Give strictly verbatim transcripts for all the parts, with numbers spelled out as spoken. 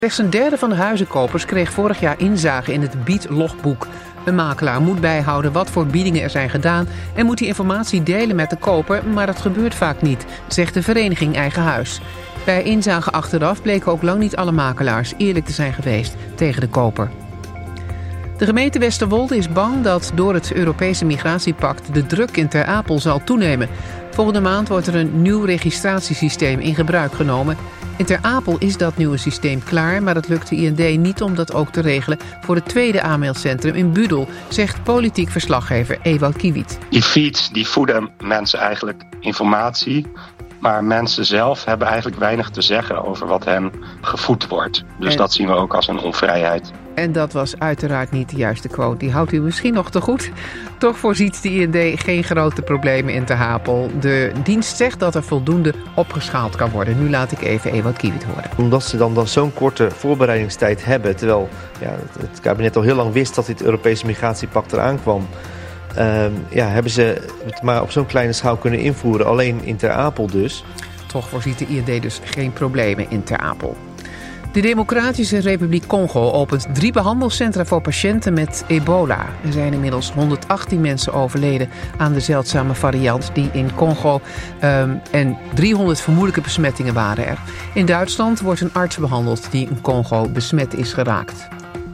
Slechts een derde van de huizenkopers kreeg vorig jaar inzage in het biedlogboek. Een makelaar moet bijhouden wat voor biedingen er zijn gedaan en moet die informatie delen met de koper, maar dat gebeurt vaak niet, zegt de vereniging Eigen Huis. Bij inzage achteraf bleken ook lang niet alle makelaars eerlijk te zijn geweest tegen de koper. De gemeente Westerwolde is bang dat door het Europese migratiepact de druk in Ter Apel zal toenemen. Volgende maand wordt er een nieuw registratiesysteem in gebruik genomen. In Ter Apel is dat nieuwe systeem klaar, maar dat lukt de I N D niet om dat ook te regelen voor het tweede aanmeldcentrum in Budel, zegt politiek verslaggever Ewout Kiewiet. Die feeds die voeden mensen eigenlijk informatie, maar mensen zelf hebben eigenlijk weinig te zeggen over wat hen gevoed wordt. Dus en... dat zien we ook als een onvrijheid. En dat was uiteraard niet de juiste quote. Die houdt u misschien nog te goed. Toch voorziet de I N D geen grote problemen in Ter Apel. De dienst zegt dat er voldoende opgeschaald kan worden. Nu laat ik even Ewout Kiewiet horen. Omdat ze dan, dan zo'n korte voorbereidingstijd hebben, terwijl ja, het, het kabinet al heel lang wist dat dit Europese migratiepact eraan kwam, Uh, ja, hebben ze het maar op zo'n kleine schaal kunnen invoeren, alleen in Ter Apel dus. Toch voorziet de I N D dus geen problemen in Ter Apel. De Democratische Republiek Congo opent drie behandelcentra voor patiënten met ebola. Er zijn inmiddels honderdachttien mensen overleden aan de zeldzame variant die in Congo um, en driehonderd vermoedelijke besmettingen waren er. In Duitsland wordt een arts behandeld die in Congo besmet is geraakt.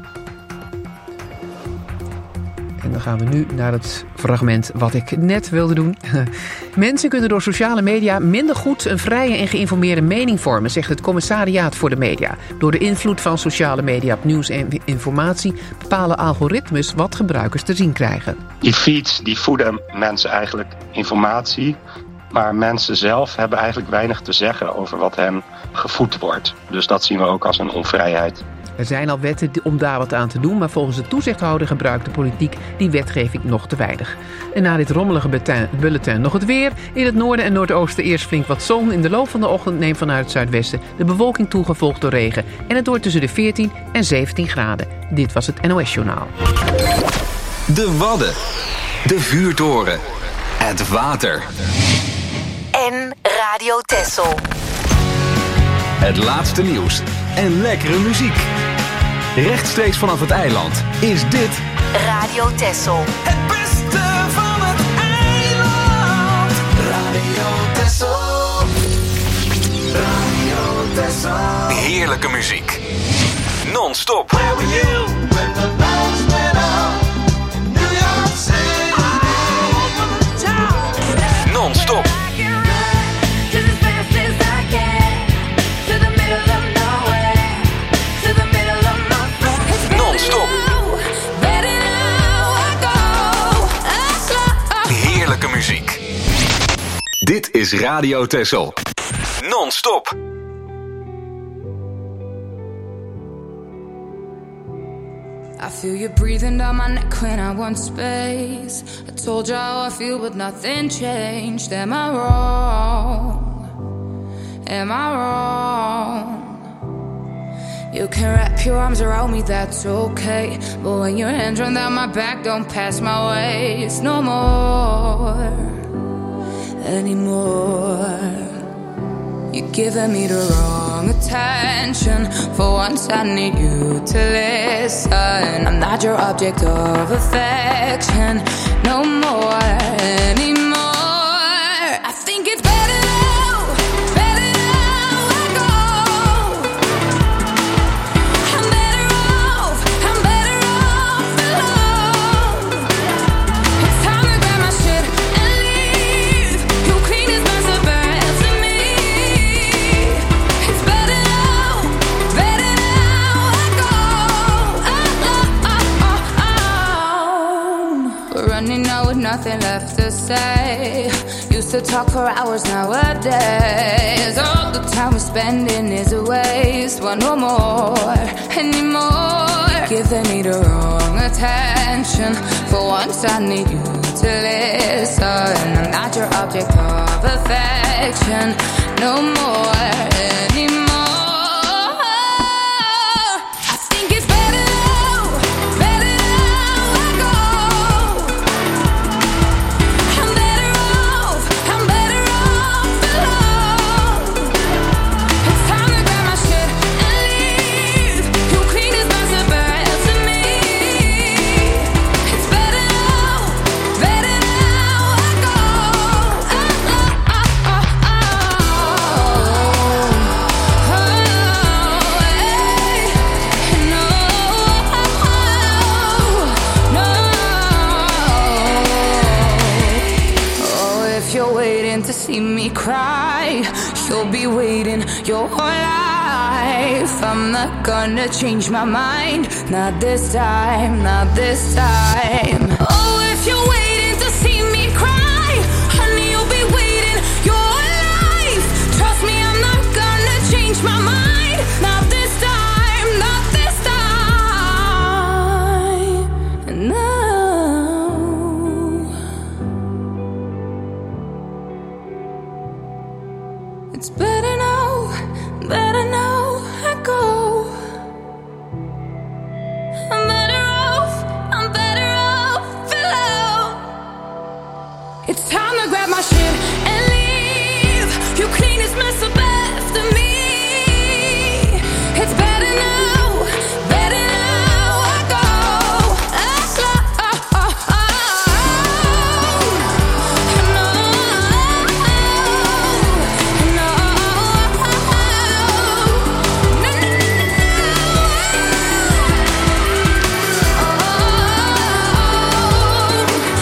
En dan gaan we nu naar het fragment wat ik net wilde doen. Mensen kunnen door sociale media minder goed een vrije en geïnformeerde mening vormen, zegt het Commissariaat voor de Media. Door de invloed van sociale media op nieuws en informatie bepalen algoritmes wat gebruikers te zien krijgen. Die feeds die voeden mensen eigenlijk informatie, maar mensen zelf hebben eigenlijk weinig te zeggen over wat hen gevoed wordt. Dus dat zien we ook als een onvrijheid. Er zijn al wetten om daar wat aan te doen, maar volgens de toezichthouder gebruikt de politiek die wetgeving nog te weinig. En na dit rommelige bulletin nog het weer. In het noorden en noordoosten eerst flink wat zon. In de loop van de ochtend neemt vanuit het zuidwesten de bewolking toe, gevolgd door regen. En het wordt tussen de veertien en zeventien graden. Dit was het N O S Journaal. De Wadden. De Vuurtoren. Het water. En Radio Texel. Het laatste nieuws en lekkere muziek. Rechtstreeks vanaf het eiland is dit Radio Texel. Het beste van het eiland. Radio Texel. Radio Texel. Heerlijke muziek. Non-stop. Where were you when the lights went out in New York City? Non-stop. Heerlijke muziek. Dit is Radio Texel. Non-stop. I feel you breathing down my neck when I want space. I told you how I feel but nothing changed. Am I wrong? Am I wrong? You can wrap your arms around me, that's okay. But when your hands run down my back, don't pass my waist no more, anymore. You're giving me the wrong attention. For once I need you to listen. I'm not your object of affection no more, anymore. I think it's better now, better now I go. I'm better off, I'm better off alone. It's time to grab my shit and leave. Your clean is my suburban to me. It's better now, better now I go. Alone. We're running out with nothing left to say. Used to talk for hours nowadays. All the time we're spending is a waste. Want no more, anymore. Giving me the wrong attention. For once I need you to listen. I'm not your object of affection no more, anymore. I think it's better now, better now I go. I'm better off, I'm better off alone. It's time to grab my shit and leave. me cry. You'll be waiting your whole life. I'm not gonna change my mind. Not this time, not this time. Oh, if you're waiting to see me cry, honey, you'll be waiting your whole life. Trust me, I'm not gonna change my mind. Not this time, not this time. No. It's better now, better now I go. I'm better off, I'm better off alone. It's time to grab my shit and leave. You clean this mess up after me. It's better now, better now I go.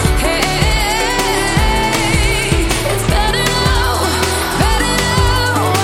It's better now, better now.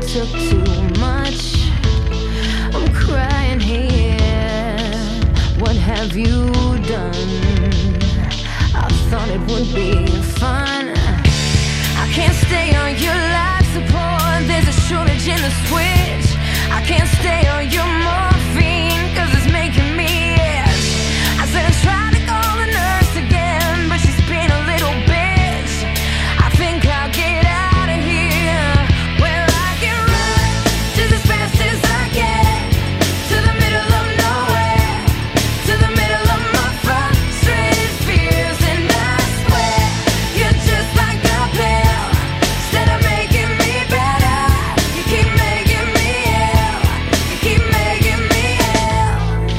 took too much. I'm crying here. What have you done? I thought it would be fun. I can't stay on your life support. There's a shortage in the switch. I can't stay on your morphine, cause it's making me itch. I said I tried to call the nurse again, but she's been a little bitch. I think I'll get out of here, where I can run just as fast as I can, to the middle of nowhere, to the middle of my frustrated fears. And I swear, you're just like a pill. Instead of making me better, you keep making me ill. You keep making me ill.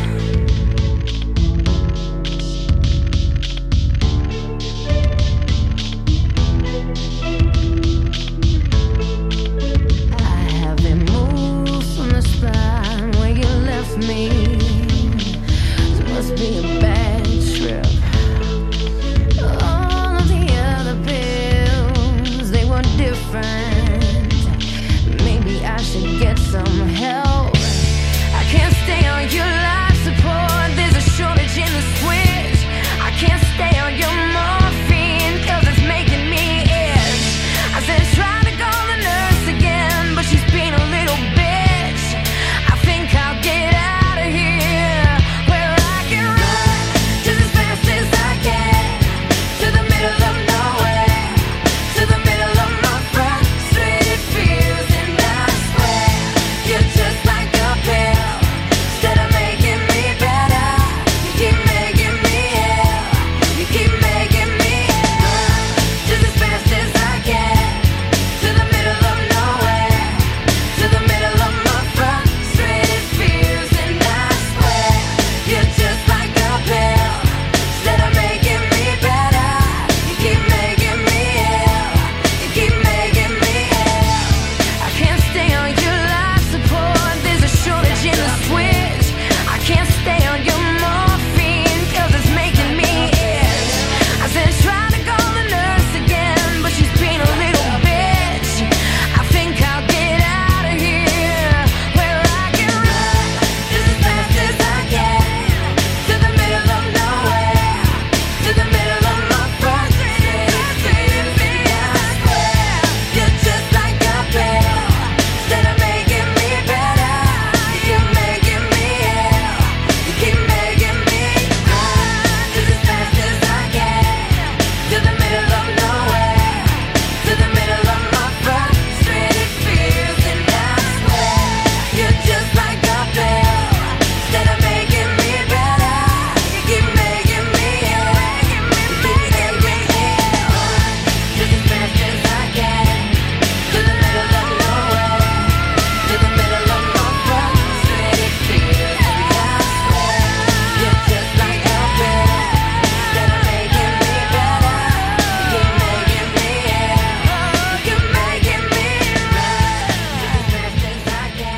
I haven't moved from the spot where you left me. This must be a bad trip. All of the other pills, they were different. Maybe I should get some help. I can't stay on your life support. There's a shortage in the switch. I can't stay on your morphine, cause it's making me itch. I said try to call the nurse again, but she's being a little bitch. I think I'll get out of here, where I can run just as fast as I can, to the middle of nowhere, to the middle of my frustrated fears. And I swear, you're just like a pill. Instead of making me better, you keep making me ill. You keep making me ill. Just as fast as I can, to the middle of nowhere, to the middle of my frustrated fears. And I swear, you're just like a pill. Instead of making me better, you keep making me ill. You keep making me ill. I can't stay on your life support. There's a shortage in the switch. I can't stay on your morphine, cause it's making me itch. I said try to call the nurse again, but she's being a little bitch. I think I'll get out of here, where I can run just as fast as I can, to the middle of nowhere, to the middle of my frustrated fears. And I swear, you're just like a pill. Instead of making me better, you're making me ill. You keep making me run just as fast as I can, to the middle of nowhere, to the middle of my frustrated fears. And I swear, you're just like a pill. Instead of making me better, you keep making me ill. You keep making me ill. Just as fast as I can, to the middle of nowhere, to the middle of my frustrated fears. And I swear, you're just like a pill. Instead of making me better, you keep making me ill. You keep making me run just as fast as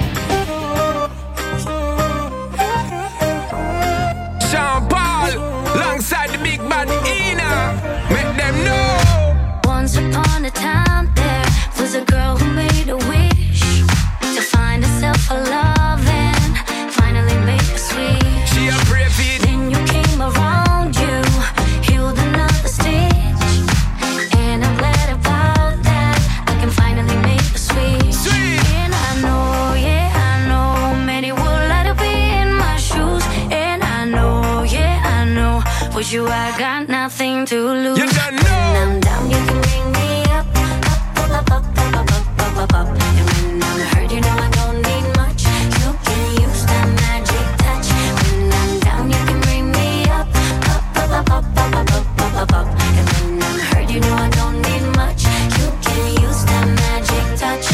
I can. Sean Paul, alongside the big bad Ina, make them know. Once upon a time, there was a girl who made a wish to find herself a love and finally make a switch. She a brave it. Then you came around, you healed another stitch, and I'm glad about that. I can finally make a switch. Sweet. And I know, yeah, I know, many would like to be in my shoes. And I know, yeah, I know, with you I got nothing to lose. You don't know. When I'm down, you can bring me up, up, up, up, up, up, up, up, up, up. And when I'm hurt, you know I don't need much. You can use that magic touch. When I'm down, you can bring me up, up, up, up, up, up, up, up, up, up, up. And when I'm hurt, you know I don't need much. You can use that magic touch.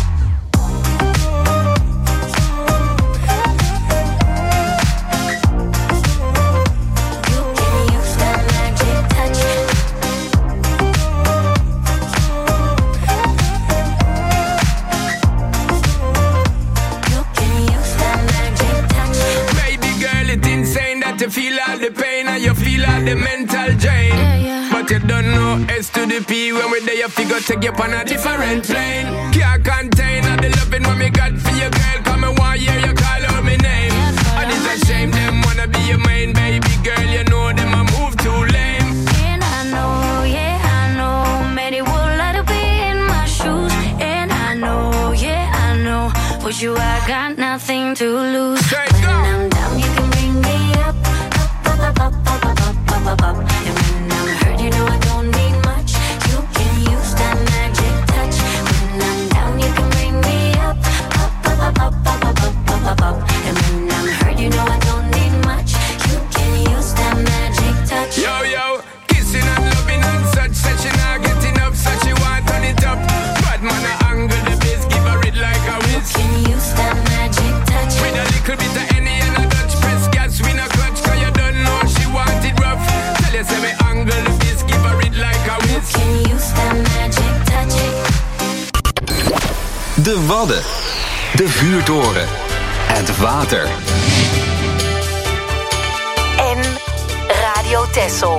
You can use that magic touch. You feel all the pain and you feel all the mental drain. Yeah, yeah. But you don't know S to the P. When we're there you figure take you on a different plane. Can't contain all With you, I got nothing to lose. Straight When go. I'm down, you can bring me up, up, up, up, up, up, up, up, up, up. And when I'm hurt, you know I don't need much. You can use that magic touch. When I'm down, you can bring me up, up, up, up, up, up, up, up, up, up, up. And when I'm hurt, you know I don't need much. You can use that magic touch. Yo, yo, kissing and loving and such. Said she not get enough, so she want turn it up. Bad man a angle the bass, give her it like a whiz. Can use that magic touch. With a little bit of Henny and a Dutch press gas, we no clutch, cause you don't know she want it rough. Tell you say me angle the bass, give her it like a whiz. Can use that magic touch. De Wadden. De vuurtoren. Het water. En Radio Texel.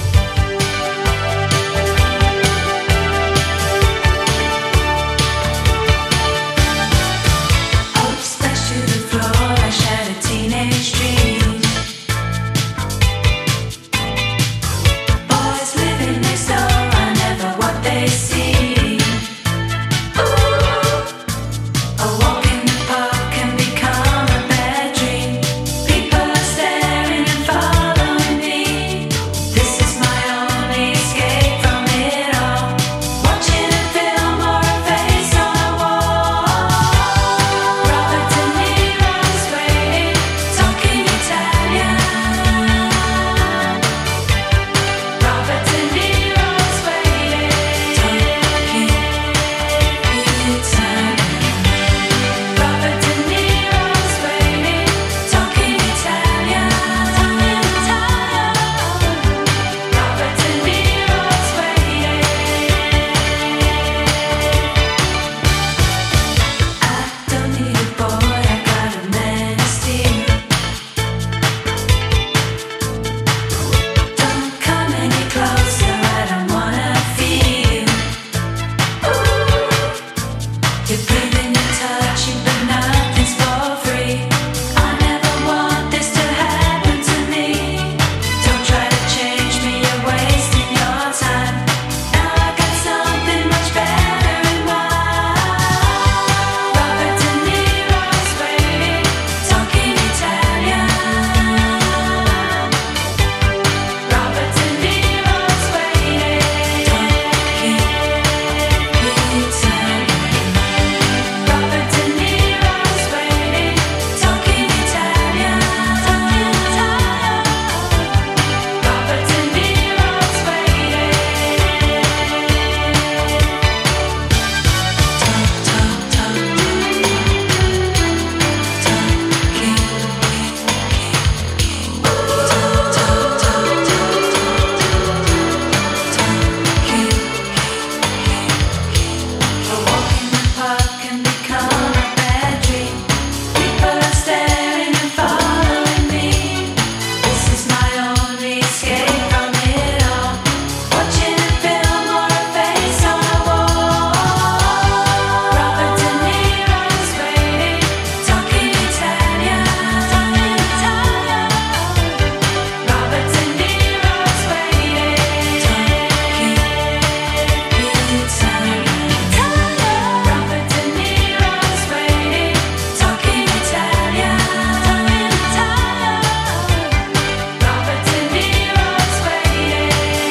Upstairs to the floor, I shed a teenage dream. Boys living next door, I never what they see. Ooh, a walk in the park can become a bad dream. People are staring and following me. This is my only escape from it all. Watching a film or a face on a wall. Robert De Niro's waiting, talking Italian. Robert De Niro's waiting, talking Italian. Robert De Niro's waiting, talking Italian. Robert De Niro's waiting. I don't need a boy, I got a man of steel. Don't come any closer, I don't wanna feel. Ooh, you're breathing and touching, but nothing's for free. I never want this to happen to me. Don't try to change me, you're wasting your time. Now I got something much better in mind. Robert De Niro's waiting, talking Italian. Robert De Niro's waiting, talking Italian. Robert De Niro's waiting, talking Italian. Robert De Niro's waiting. Talk, talk, talk. A walk in the park can become a bad dream. People are staring and following me. This is my only escape from it all. Watching a film or a face on a wall. Robert De Niro's waiting, talking Italian. Robert De Niro's waiting, talking Italian. Robert De Niro's waiting, talking Italian. Robert De Niro's waiting,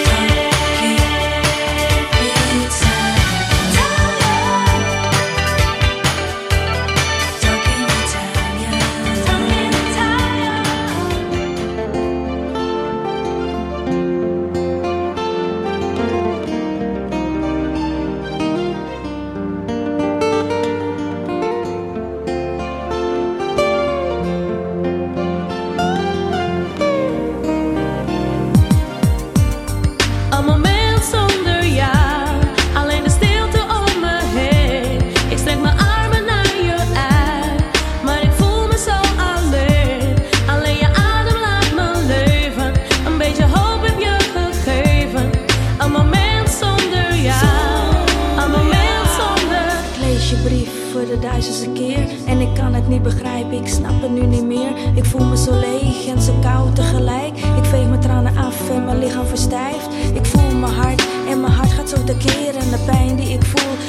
Een moment zonder jou, alleen de stilte om me heen. Ik strek mijn armen naar je uit, maar ik voel me zo alleen. Alleen je adem laat me leven, een beetje hoop heb je gegeven. Een moment zonder jou, een moment zonder. Ik lees je brief voor de duizendste keer en ik kan het niet begrijpen, ik snap het nu niet meer. Ik voel me zo leeg en zo koud tegelijk. Ik veeg mijn tranen af en mijn lichaam verstijft. Ik voel mijn hart en mijn hart gaat zo tekeer en de pijn die ik voel doet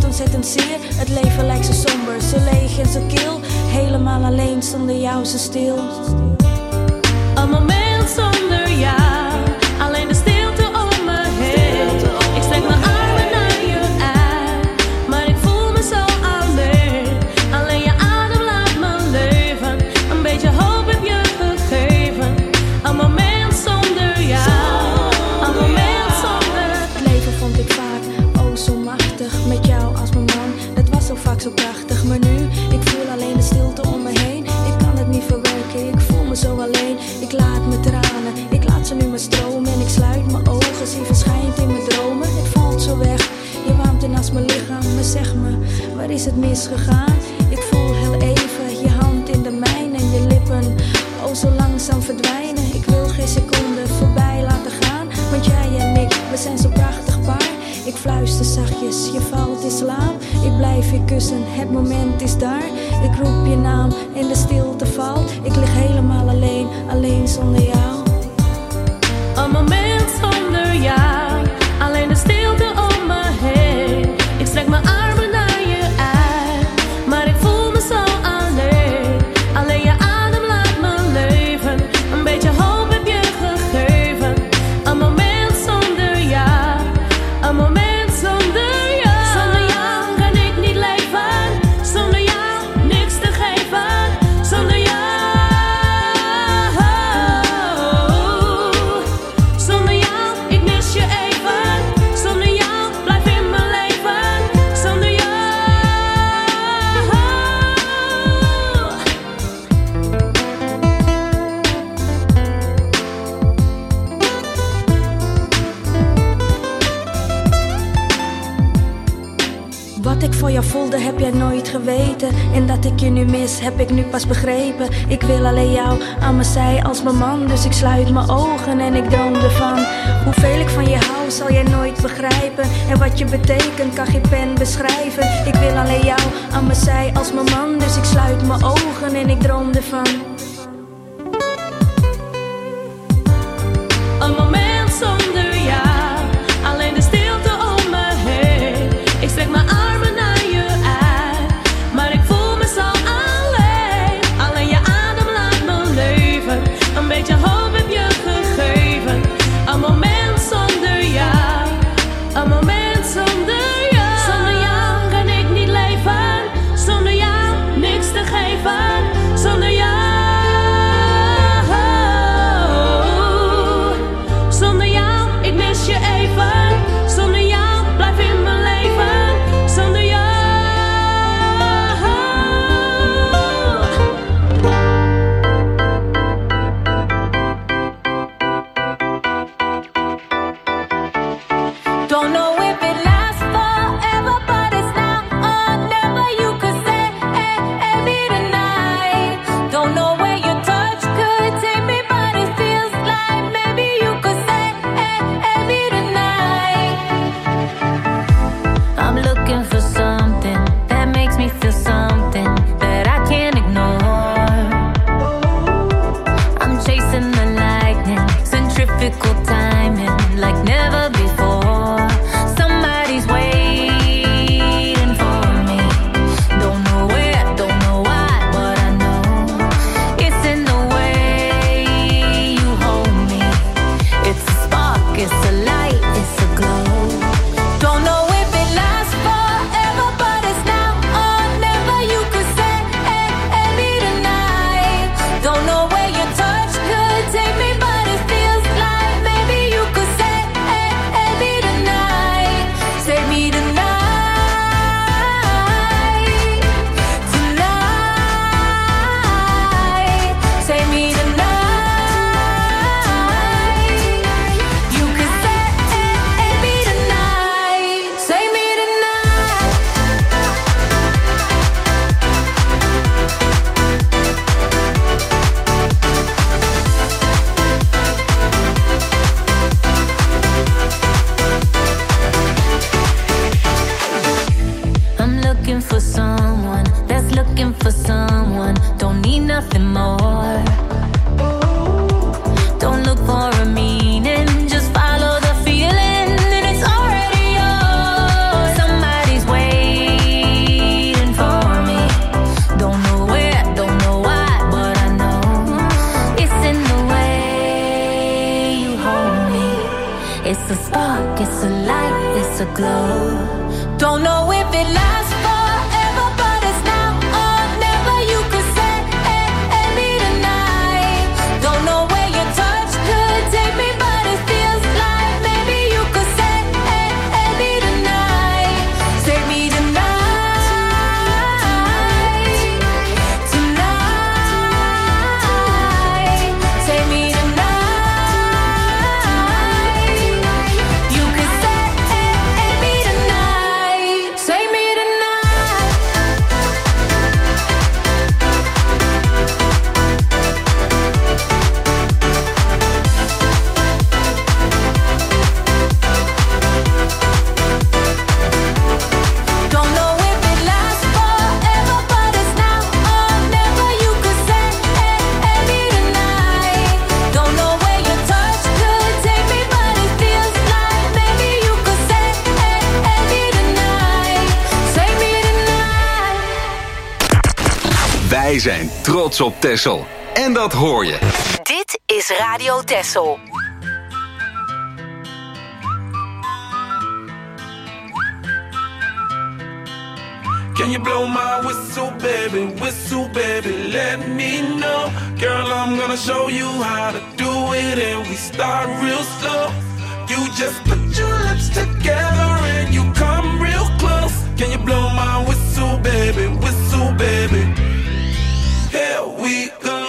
ontzettend zeer. Het leven lijkt zo somber, zo leeg en zo kil. Helemaal alleen, zonder jou zo stil. Een moment zonder jou, alleen de stilte om me heen. Ik strek mijn armen naar je uit, maar ik voel me zo alleen. Alleen je adem laat me leven, een beetje hoop heb je gegeven. Een moment zonder jou, een moment zonder. Het leven vond ik vaak, oh zo machtig. Met jou als mijn man, het was zo vaak zo prachtig. Maar nu, ik voel alleen de stilte om me heen. Ik kan het niet verwerken, ik voel me zo alleen. Ik laat me tranen, ik laat ze nu maar stromen. En ik sluit mijn ogen, zie verschijnt in mijn dromen. Het voelt zo weg, je warmt in als mijn lichaam. Maar zeg me, waar is het misgegaan? Ik voel heel even je hand in de mijne en je lippen, oh zo langzaam verdwijnen. Ik wil geen seconde voorbij laten gaan, want jij en ik, we zijn zo prachtig paar. Ik fluister zachtjes, je valt in slaap. Ik blijf je kussen, het moment is daar. Ik roep je naam en de stilte valt. Ik lig helemaal alleen, alleen zonder jou. Een moment zonder jou, alleen de stilte om me heen. Ik strek mijn armen naar je uit, maar ik voel me zo alleen. Alleen je adem laat me leven, een beetje hoop heb je gegeven. Een moment zonder jou, een moment zonder jou. Zonder jou kan ik niet leven, zonder jou niks te geven. Zonder jou, zonder jou, ik mis je even. Zonder jou, blijf in mijn leven. Zonder jou. Wat ik voor jou voelde, heb jij nooit geweten. En dat ik je nu mis, heb ik nu pas begrepen. Ik wil alleen jou aan mijn zij als mijn man. Dus ik sluit mijn ogen en ik droom ervan. Hoeveel ik van je hou, zal jij nooit begrijpen. En wat je betekent, kan geen pen beschrijven. Ik wil alleen jou aan mijn zij als mijn man. Dus ik sluit mijn ogen en ik droom ervan. Een moment zonder jou, alleen de stilte om me heen. Ik strek mijn armen naar je uit, maar ik voel me zo alleen. Alleen je adem laat me leven, een beetje hoop heb je gegeven. Een moment zonder jou, een moment zonder jou. Zonder jou kan ik niet leven, zonder jou niks te geven. Zonder jou. Zonder jou, ik mis je even. Zonder jou, blijf in mijn leven. Zonder jou. Don't know if it lasts forever, but it's now or never. You could say, hey, hey, me tonight. Don't know where your touch could take me, but it feels like maybe you could say, hey, hey, me tonight. I'm looking for something that makes me feel something that I can't ignore. I'm chasing the lightning, centrifugal timing, like never before. Somebody's waiting for me. Don't know where, don't know why, but I know it's in the way you hold me. It's a spark, it's a light, it's a glow. Don't know if it lasts forever, but it's now or never. You could say, hey, hey, me tonight. Don't know where your touch could take me, but it feels like maybe you could say, hey, hey, me tonight. Save me tonight. Tonight. Save me tonight. You could say, hey, hey, me tonight. Save me tonight. I'm looking for someone that's looking for someone. Don't need nothing more. Don't look for a meaning, just follow the feeling, and it's already yours. Somebody's waiting. glow. Don't know if it lasts forever, but it's now or never. You could say me tonight. Don't know where your touch could take me, but it feels like maybe you could say me tonight. Take me tonight, tonight. Take me tonight. You could say me tonight. Take me tonight. Don't know if it lasts forever, but it's now or never. You could say me tonight. Don't know where your touch could take me, but it feels like maybe you could say me tonight. Say me tonight. Wij zijn trots op Texel. En dat hoor je. Dit is Radio Texel. Can you blow my whistle, baby, whistle, baby, let me know. Girl, I'm gonna show you how to do it, and we start real slow. You just put your lips together and you come real close. Can you blow my whistle, baby, whistle, baby? Here we go.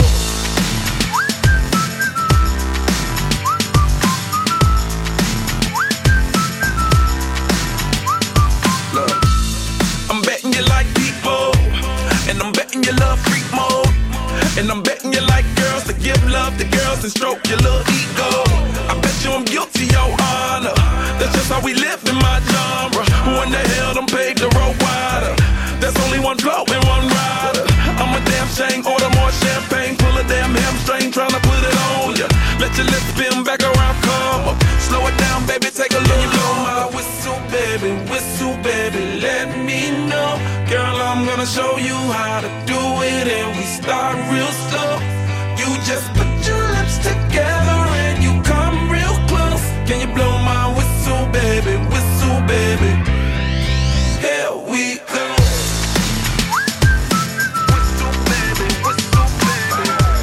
Look, I'm betting you like people, and I'm betting you love freak mode, and I'm betting you like girls to give love to girls and stroke your little ego. I bet you I'm guilty, your honor. That's just how we live in my genre. Who in the hell done paved the road wider? There's only one flow and one rider. I'm a damn shame, order more champagne, pull a damn hamstring, tryna put it on ya. Let your lips spin back around, come up. Slow it down, baby, take a look. You blow my whistle, baby, whistle, baby, let me know. Girl, I'm gonna show you how to do it, and we start real slow. You just put your lips together and you come real close. Can you blow my whistle, baby, whistle, baby? Here we go. Whistle, baby, whistle, baby.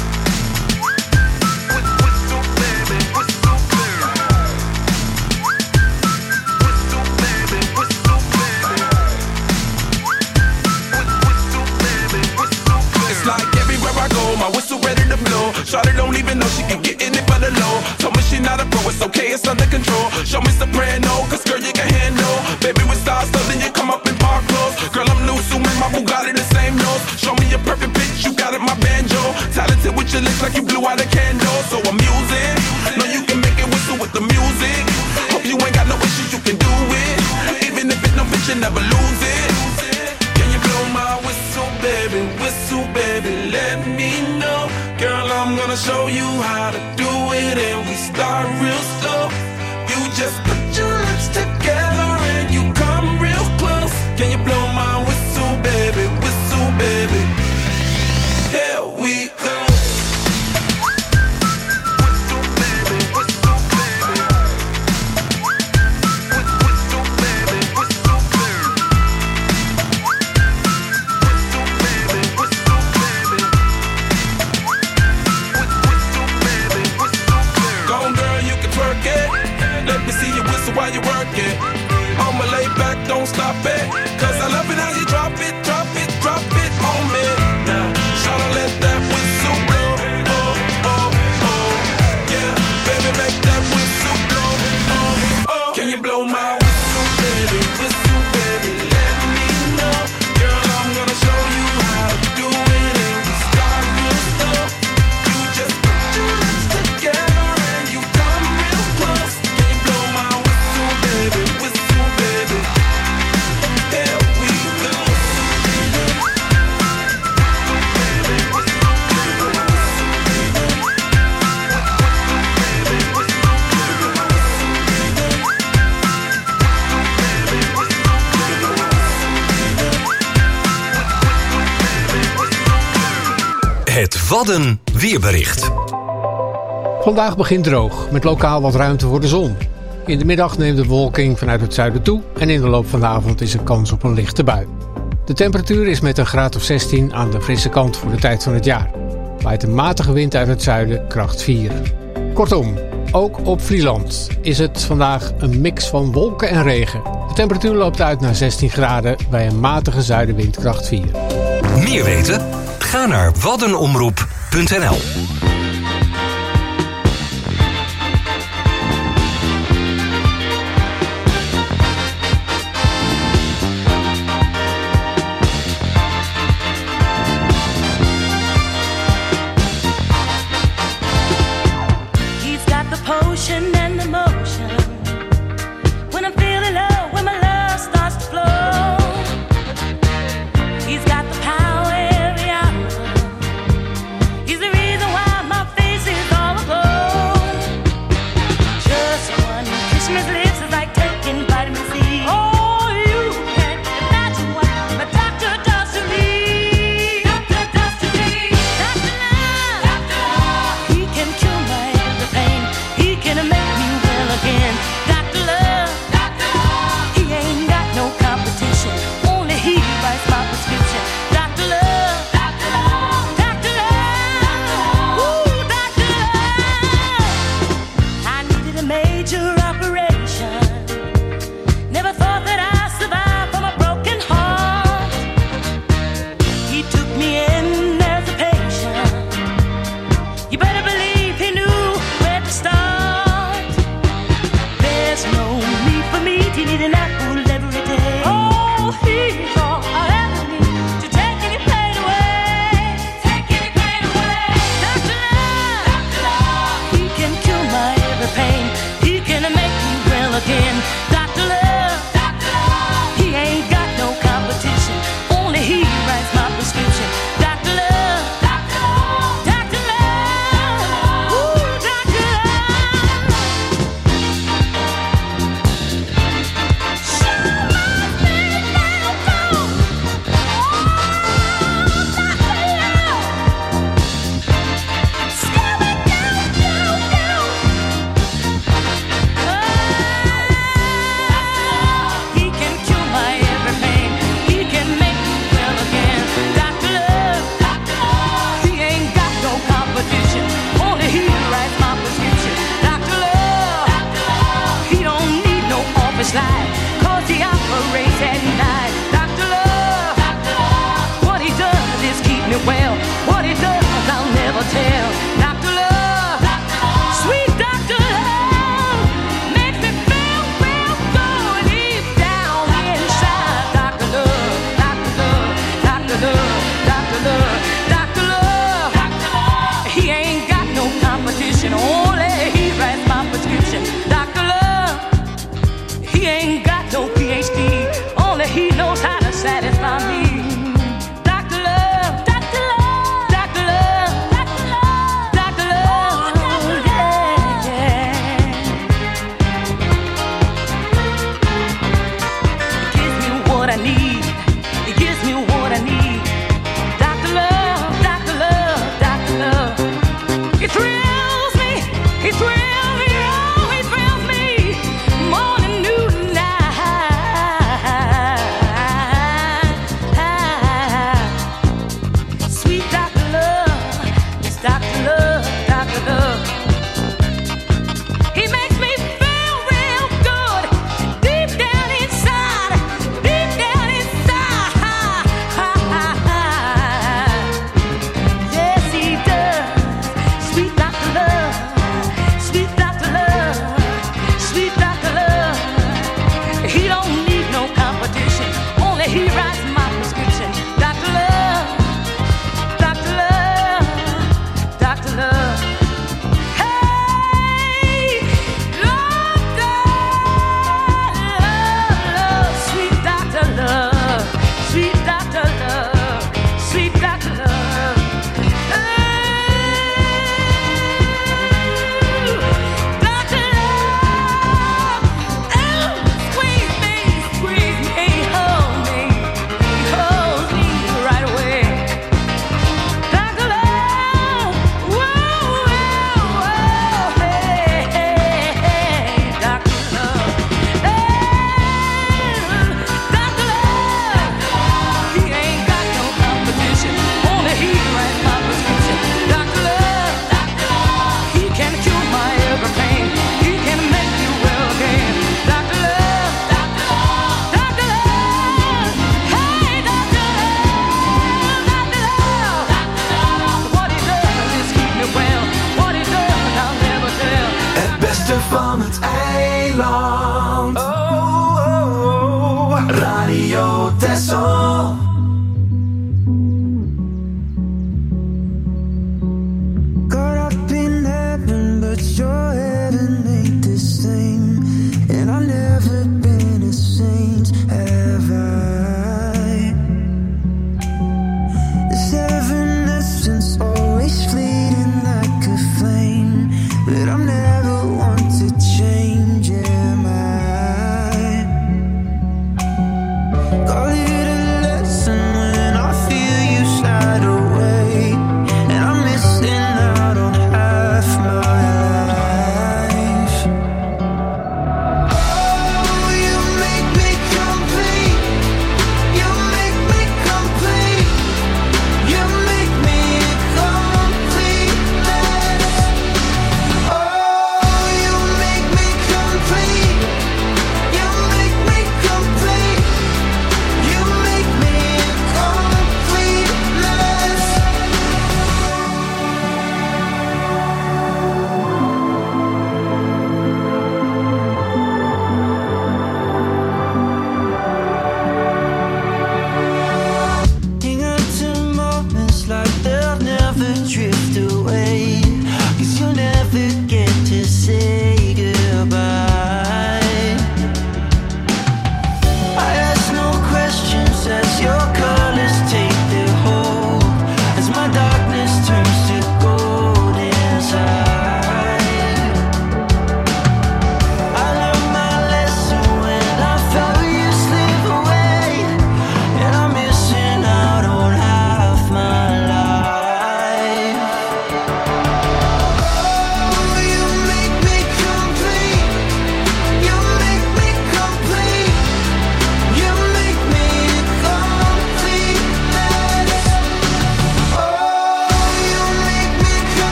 Whistle, baby, whistle, baby. Whistle, baby, whistle, baby. Whistle, baby, whistle, baby. It's like everywhere I go, my whistle ready to blow. Shawty don't even know she can get in it for the low. Told me she not a pro, it's okay, it's under control. Show me soprano, cause girl you can handle. Baby with stars, so then you come up in park clothes. Girl I'm new, so my Bugatti the same nose. Show me a perfect pitch, you got it, my banjo. Talented with your lips like you blew out a candle. So I'm using, know you can make it whistle with the music. Hope you ain't got no issues, you can do it. Even if it no bitch, you never lose it. Can you blow my whistle, baby, whistle, baby, let me know. Girl, I'm gonna show you how to do it, and we start real slow. You just put your lips together and you come real close. Can you blow my whistle, baby, whistle, baby? Here we go. Whistle, baby, whistle, baby. Whistle, baby, whistle, baby. Whistle, baby, whistle, baby. Whistle, baby, whistle, baby. Go on, girl, you can twerk it. Let me see you whistle while you work it. I'ma lay back, don't stop it. Cause I love it how you drop it, drop it, drop it on me. Now, tryna let that whistle blow. Oh, oh, oh. Yeah, baby, make that whistle blow. Oh, oh. Can you blow my whistle, baby? Whistle, baby, let me know. Girl, I'm gonna show you how to do it, and we start real slow. You just put your lips together and you come real close. Can you blow my whistle, baby? Whistle, baby. Here we go. Het Wadden weerbericht. Vandaag begint droog, met lokaal wat ruimte voor de zon. In de middag neemt de bewolking vanuit het zuiden toe en in de loop van de avond is er kans op een lichte bui. De temperatuur is met een graad of zestien aan de frisse kant voor de tijd van het jaar. Waait een matige wind uit het zuiden, kracht vier. Kortom, ook op Vlieland is het vandaag een mix van wolken en regen. De temperatuur loopt uit naar zestien graden bij een matige zuidenwind, kracht vier. Meer weten? Ga naar waddenomroep punt n l. He's the reason why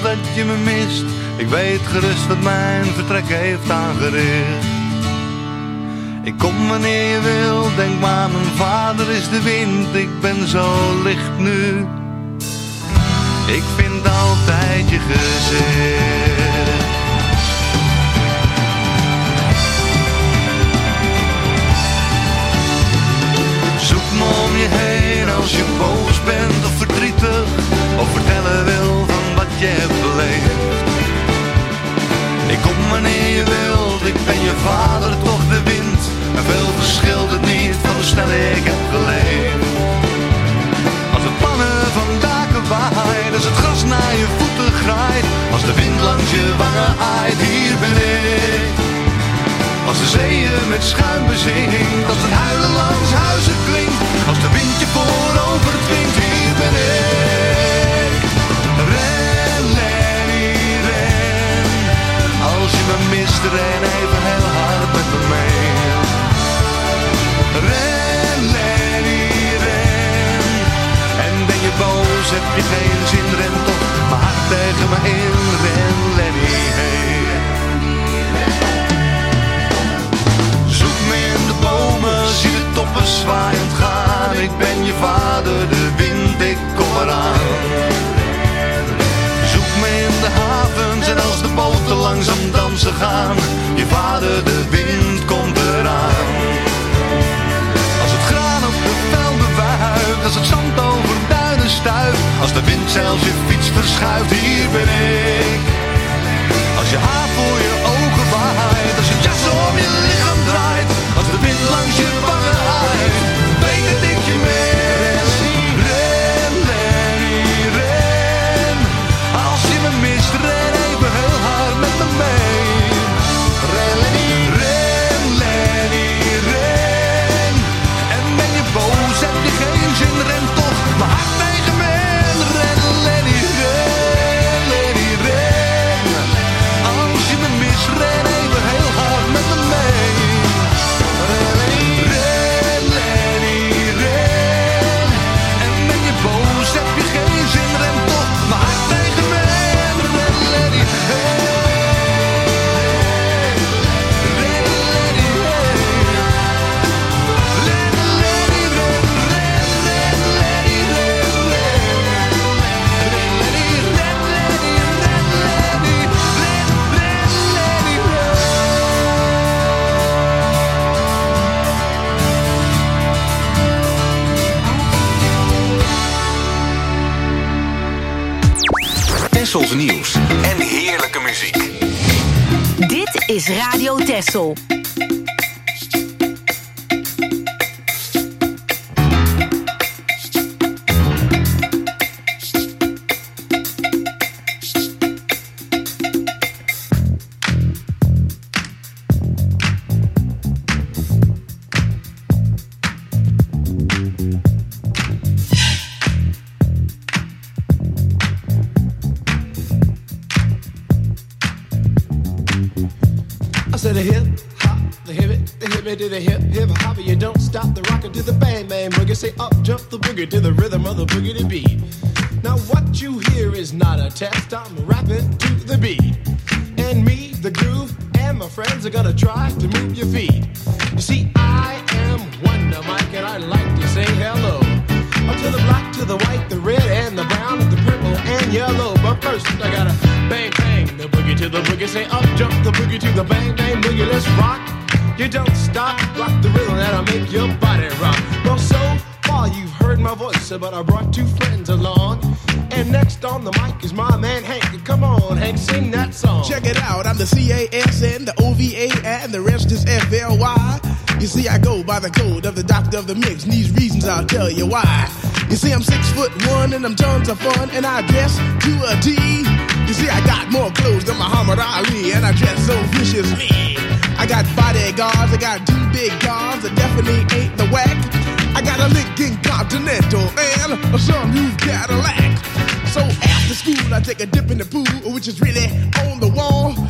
dat je me mist. Ik weet gerust wat mijn vertrek heeft aangericht. Ik kom wanneer je wil, denk maar mijn vader is de wind. Ik ben zo licht nu, ik vind altijd je gezicht. Zoek me om je heen als je boos bent of verdrietig, of vertellen wil van wat je hebt beleefd. Ik kom wanneer je wilt, ik ben je vader, toch de wind. En veel verschilt het niet van hoe snel ik heb geleefd. Als de pannen van daken waaien, als het gras naar je voeten graait, als de wind langs je wangen aait, hier ben ik. Als de zeeën met schuim bezinkt, als het huilen langs huizen klinkt, als de wind je voorover dwingt, hier ben ik. Ren, Lenny, ren. Als je me mist, ren even heel hard met me mee. Ren, Lenny, ren. En ben je boos, heb je geen zin, ren toch mijn hart tegen me in. Ren, Lenny, hey. Zoek me in de bomen, zie de toppen zwaaiend gaan. Ik ben je vader, de wind, ik kom eraan. Zoek me in de havens en als de boten langzaam dansen gaan. Je vader, de wind, komt eraan. Als het graan op de velden wuift, als het zand over duinen stuift, als de wind zelfs je fiets verschuift, hier ben ik. Als je haar voor je ogen waait, als je jas om je lichaam draait, als de wind langs je wangen aait, weet dat ik je mis. Ren, Lenny, ren. Als je me mist, ren even heel hard met me mee. Ren, Lenny, ren, Lenny, ren. En ben je boos, heb je geen zin, ren toch mijn hart tegen me in. Ren, Lenny, ren, Lenny, ren. Als je me mist, ren even heel hard met me mee. Ren, Lenny, ren. En ben je boos, heb je geen zin, ren toch mijn hart tegen me in. Ren, Lenny, hey. Ren, Lenny, hey. Ren, Lenny, ren, ren, ren, Lenny, ren, ren. Ren, Lenny, ren, Lenny, ren, Lenny, ren, ren, Lenny, Tessels nieuws en heerlijke muziek. Dit is Radio Tessel. I said the hip hop, the hip it, the hip it to the hip hip hop. You don't stop the rocker to the bang bang boogie. Say up jump the boogie to the rhythm of the boogie to beat. Now what you hear is not a test. I'm rapping to the beat, and me, the groove, and my friends are gonna try to move your feet. You see, I am Wonder Mike, and I like to say hello up to the black, to the white, the red, and the brown, and the purple and yellow. But first, I gotta bang bang the boogie to the boogie. Say up jump the boogie to the bang bang boogie. Let's rock. You don't stop, rock the rhythm that'll make your body rock. Well, so far you've heard my voice, but I brought two friends along. And next on the mic is my man Hank. Come on, Hank, sing that song. Check it out, I'm the C A S N, the O V A, and the rest is F L Y. You see, I go by the code of the doctor of the mix, and these reasons I'll tell you why. You see, I'm six foot one, and I'm tons of fun, and I dress to a T. You see, I got more clothes than Muhammad Ali, and I dress so viciously. I got bodyguards, I got two big cars that definitely ain't the whack. I got a Lincoln Continental and a sunroof Cadillac. So after school, I take a dip in the pool, which is really on the wall. I got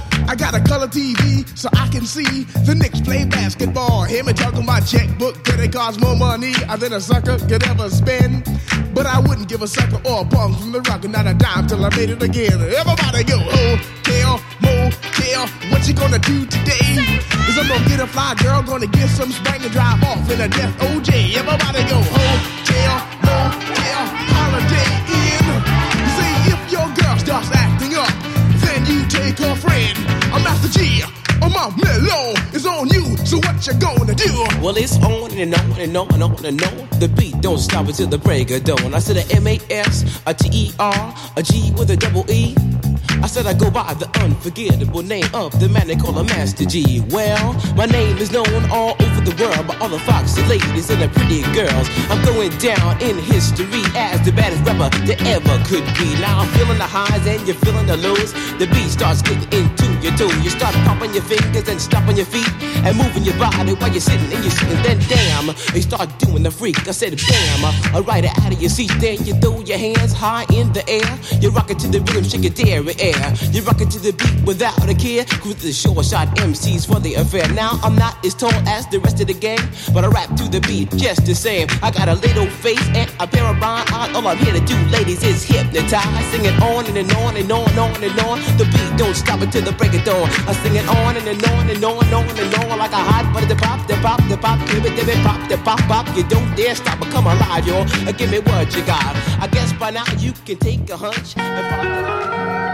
got a color T V so I can see the Knicks play basketball. Hear me talking about checkbook, credit cards, more money than a sucker could ever spend. But I wouldn't give a sucker or a bum from the rock and not a dime till I made it again. Everybody go, hotel, motel, what you gonna do today? Is I'm gonna get a fly girl, gonna get some spring and drive off in a death O J. Everybody go, hotel, motel, holiday in. You see, if your girl starts acting up, then you take her friend. I'm Master G. Oh, my mellow is on you, so what you gonna do? Well, it's on and on and on and on and on. The beat don't stop until the break of dawn. I said a M A S, a T E R, a G with a double E. I said I go by the unforgettable name of the man they call a Master G. Well, my name is known all over the world by all the foxy ladies and the pretty girls. I'm going down in history as the baddest rapper that ever could be. Now I'm feeling the highs and you're feeling the lows. The beat starts getting into your toe. You start popping your fingers and stomping your feet and moving your body while you're sitting and you're sitting. Then damn, you start doing the freak. I said bam, I ride it out of your seat. Then you throw your hands high in the air. You rock it to the rhythm, shake your dairy air. You rock it to the beat without a care. Cruise the short shot M Cs for the affair. Now I'm not as tall as the rest of the gang, but I rap to the beat just the same. I got a little face and a pair of rhyme eyes. All I'm here to do, ladies, is hypnotize. Sing it on and, and on and on and on and on. The beat don't stop until the break of dawn. I sing it on and, and on and on and on and on like a hot butter. The pop, the pop, the pop, give it, give it, pop, the pop, pop. You don't dare stop or come alive, y'all. Give me what you got. I guess by now you can take a hunch and follow the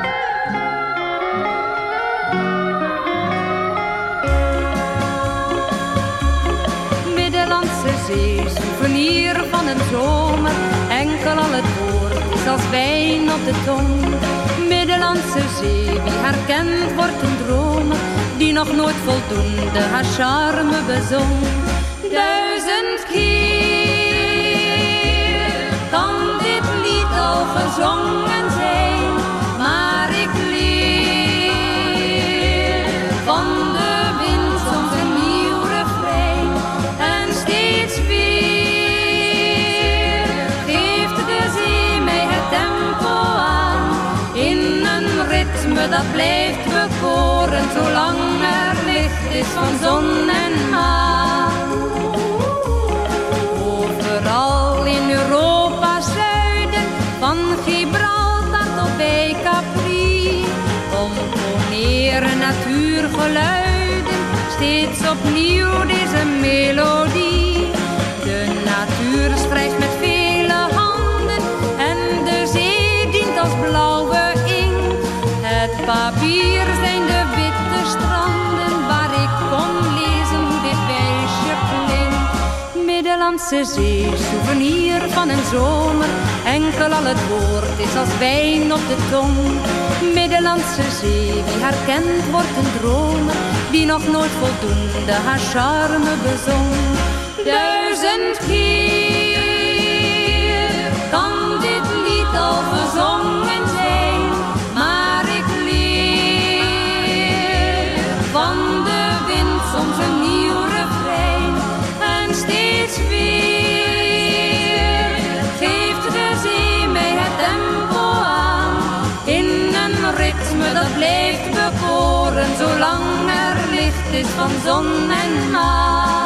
Middellandse Zee, souvenir van een zomer. Enkel al het woord is als wijn op de tong. Middellandse Zee, wie haar kent wordt een dromer. Die nog nooit voldoende haar charme bezong. Duizend keer kan dit lied al gezongen zijn. Maar ik leer van de wind soms een nieuw refrein. En steeds weer geeft de zee mij het tempo aan. In een ritme dat blijft bekoren, zolang er licht is van zon en maan. Overal in Europa zuiden, van Gibraltar tot bij Capri, componeren natuurgeluiden, steeds opnieuw deze melodie. De natuur schrijft met vele handen en de zee dient als blauwe inkt. Het papier zijn de witte stranden waar ik kon lezen hoe dit wijsje klinkt. Middellandse Zee, souvenir van een zomer. Enkel al het woord is als wijn op de tong. Middellandse Zee, wie haar kent wordt een dromer. Die nog nooit voldoende haar charme bezong. Duizend keer kan dit lied al gezongen zijn. Maar ik leer van de wind soms een nieuw refrein. En steeds weer geeft de zee mij het tempo aan. In een ritme dat blijft bekoren, zolang er licht is van zon en maan.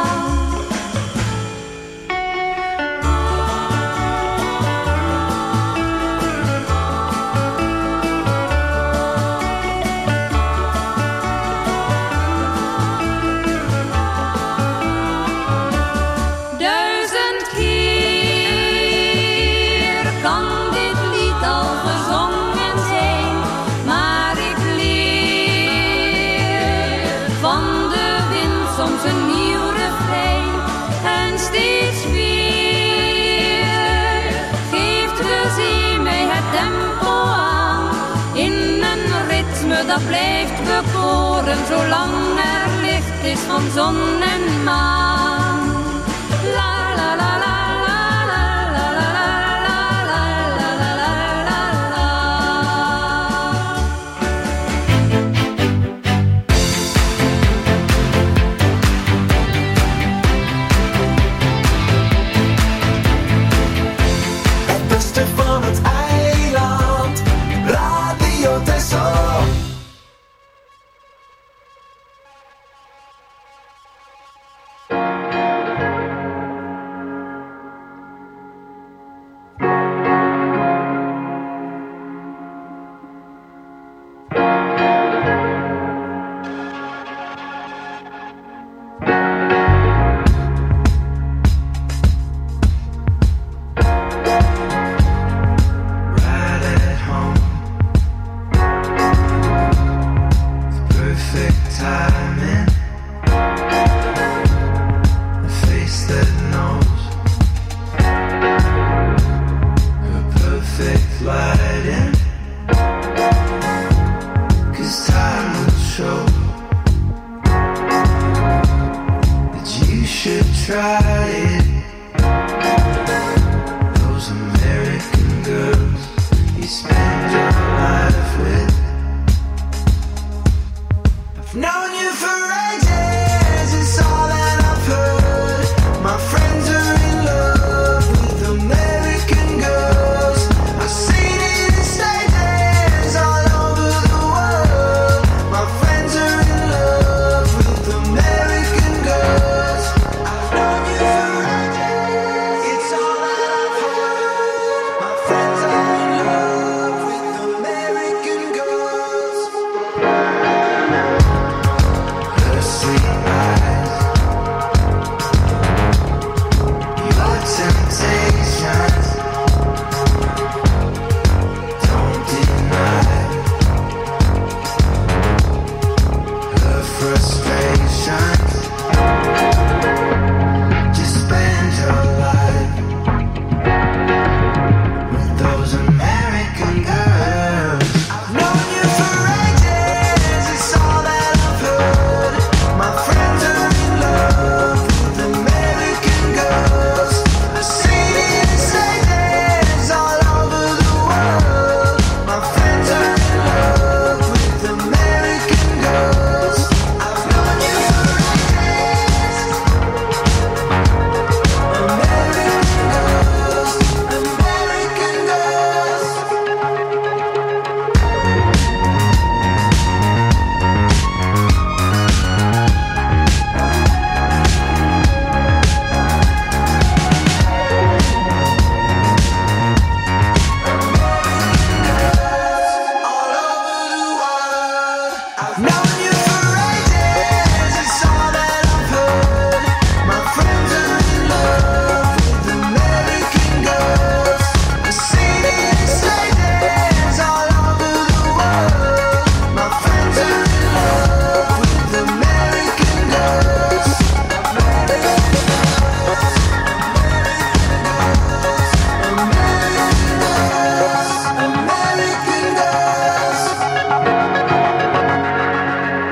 Dat blijft bekoren, zolang er licht is van zon en maan. La la la la la la la la la la la la la la. Het beste van het eiland, Radio Texel. timing, a face that knows her perfect lighting, 'cause time will show that you should try it. Those American girls you spend your life with, I've known you for ages, it's all that I've heard. My friends are in love with American girls. I've seen it in stages all over the world. My friends are in love with American girls. I've known you for ages, it's all that I've heard. My friends are in love with American girls. Her sweet eyes, your temptations, don't deny her frustrations. Just spend your life with those American girls. I've known you for ages, it's all that I've heard. My friends are in love with American girls. I've seen it in stages all over the world. My friends are in love with American girls. I've known you for ages. American girls, American girls. I've known you for ages, it's all that I've heard. My friends are in love with American girls. I've seen it in stages all over the world. My friends are in love with American girls. American girls, American girls, American girls.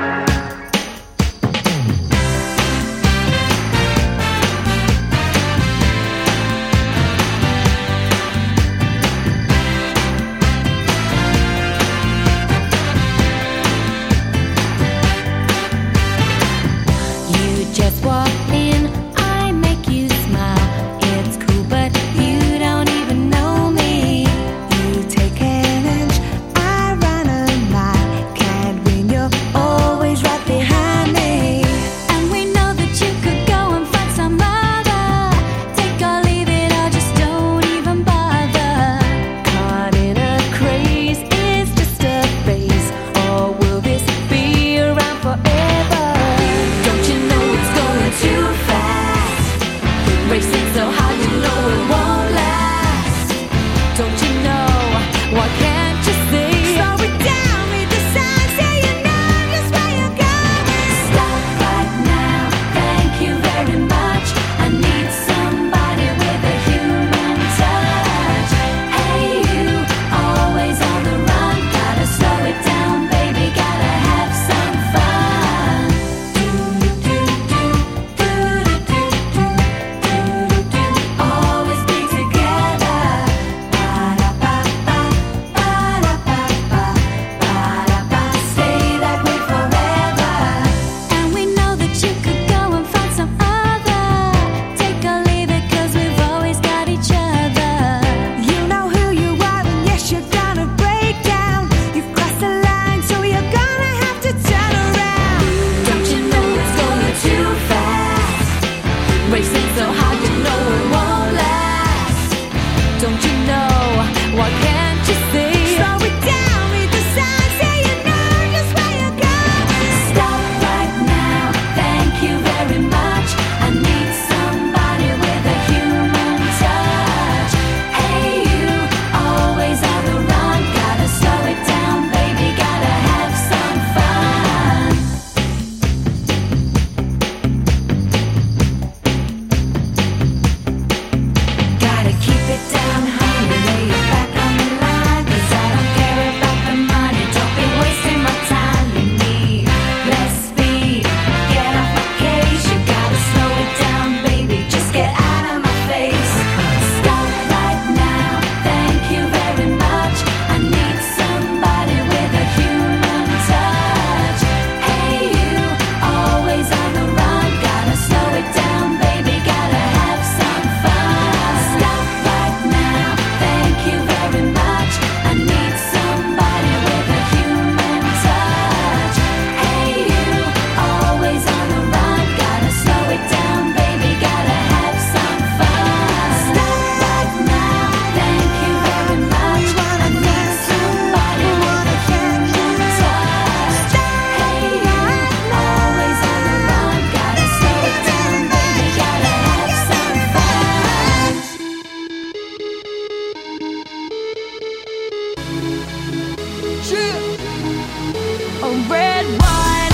red wine.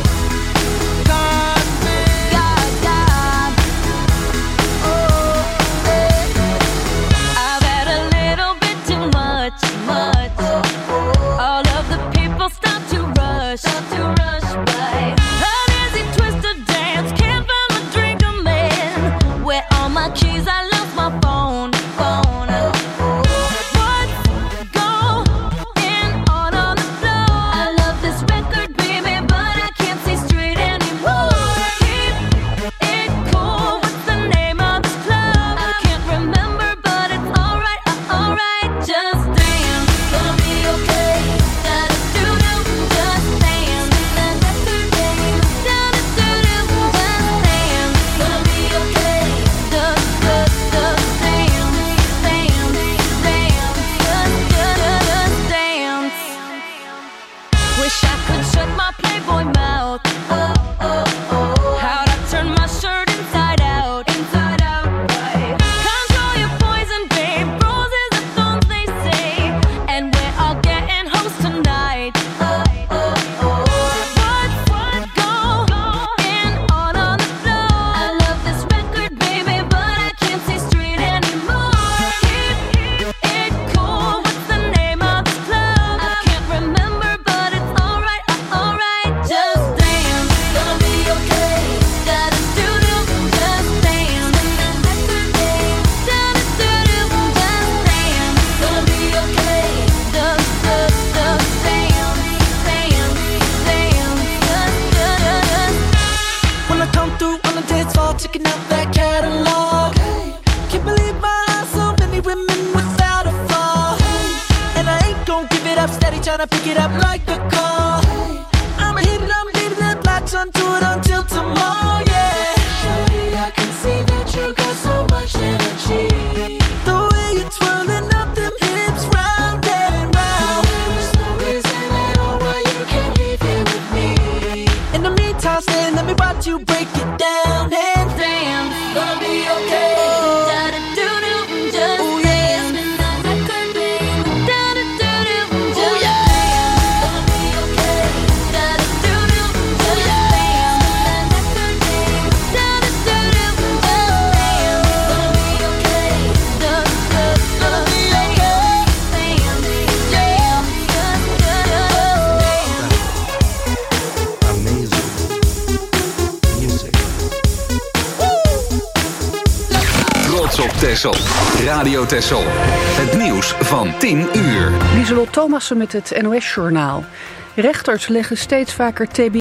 God, God, God. Oh, eh. I've had a little bit too much, much. All of the people start to rush, start to rush by. An easy twisted dance, can't find my drink, I'm in. Where all my keys, I lost my phone, phone. What's going on on the floor? I love this record, baby, but I can't see straight anymore. Keep it cool, what's the name of this club? I can't remember, but it's alright, uh, alright. Just dance, gonna be okay. Da-da-doo-doo, just dance. Da-da-doo-doo, da-da-doo-doo, just dance. Gonna be okay. Just, just, just dance, dance, dance. Just, just, just dance. Wish I could shut my Playboy mouth. Oh, oh, oh. How'd I turn my shirt inside out? Inside out, right? Control your poison, babe. Roses are thorns, they say. And we're all getting hoes tonight. Oh, oh, oh. What's, what's going on on the floor? I love this record, baby, but I can't see straight anymore. Keep it cool. What's the name of this club? I can't remember, but it's alright, uh, alright. Just dance, gonna be okay. Da-da-doo-doo, just dance. Da-da-doo-doo, da-da-doo-doo, just dance. Gonna be okay. Just, just, just dance, dance, dance. Just, just, just. When I come through on the dance floor, checking out that catalog. Can't believe my eyes, so many women without a flaw. And I ain't gon' give it up, steady tryna pick it up like a call. I'ma hit it, I'ma hit it, latch onto it until tomorrow, yeah. Shawty, I can see that you got so much energy. The way you're twirling up them hips round and round. There's no reason at all why you can't leave here with me. In the meantime, stay, let me watch you break it down and dance. Gonna be okay. Da-da-doo-doo, just dance. Da-da-doo-doo, just dance. Gonna be okay. Da-da-doo-doo, just dance. Da-da-doo-doo, just dance. Gonna be okay. Just, just, just dance. Dance, dance, just, Trots op Texel. Radio Texel. Het nieuws van tien uur. Lieselot Thomassen met het N O S-journaal. Rechters leggen steeds vaker T B